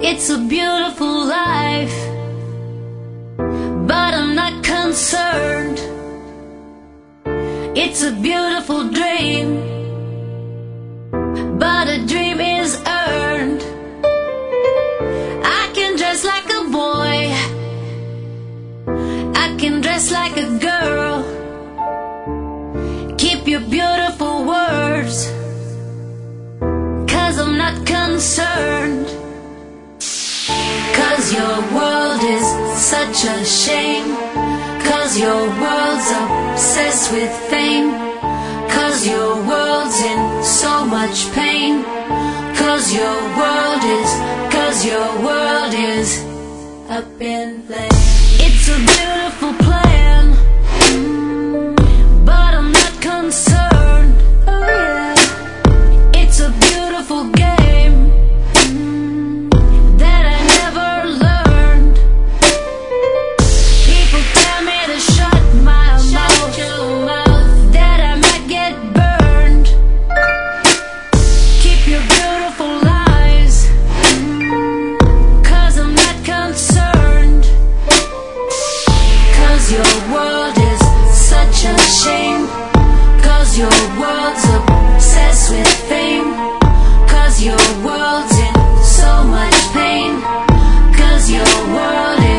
It's a beautiful life, but I'm not concerned. It's a beautiful dream, but a dream is earned. I can dress like a boy, I can dress like a girl. Keep your beautiful words, 'cause I'm not concerned. 'Cause your world is such a shame, 'cause your world's obsessed with fame, 'cause your world's in so much pain, 'cause your world is up in flames. It's a beautiful plan, but I'm not concerned. Oh yeah, it's a beautiful game that I never learned. People tell me to shut my mouth, that I might get burned. Keep your beautiful lies, 'cause I'm not concerned. 'Cause your world is such a shame, 'cause your world's obsessed with fame, 'cause your world's in so much pain, 'cause your world is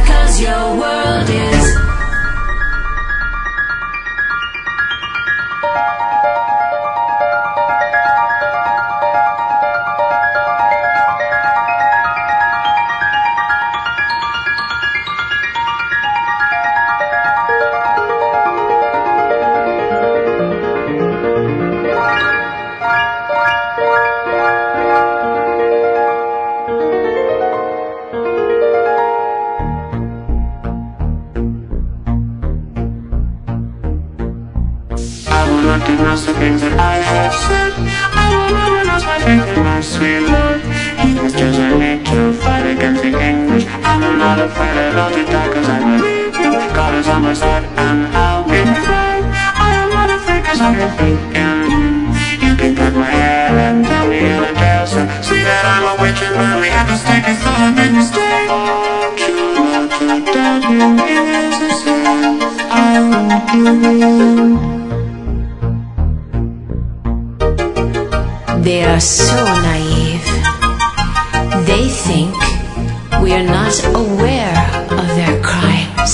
recognize the things that I have said. I will never lose my faith in my sweet Lord. It's just I need to fight against the English. I'm not afraid at all to die, 'cause I believe you. God is on my side and I'll be fine. I am not afraid, 'cause I have faith in you. You can cut my hair and tell me in a dress and see that I'm a witch and really have to stay, 'cause I made a mistake. True love to tell you is the same. I won't give you. They are so naive. They think we are not aware of their crimes.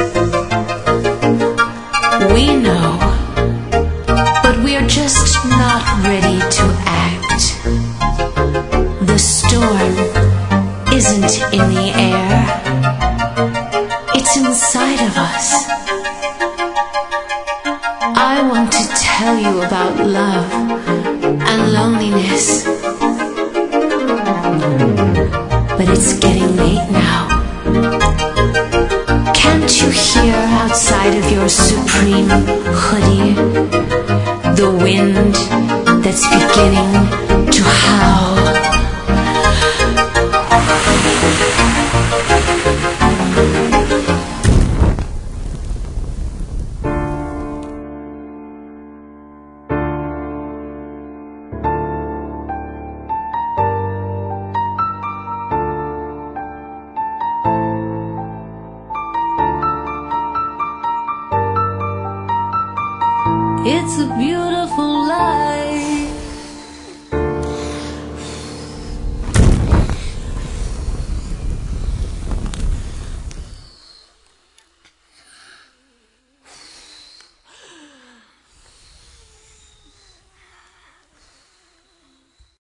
We know, but we are just not ready to act. The storm isn't in the air, it's inside of us. I want to tell you about love and loneliness, but it's getting late now. Can't you hear outside of your supreme hoodie the wind that's beginning to howl?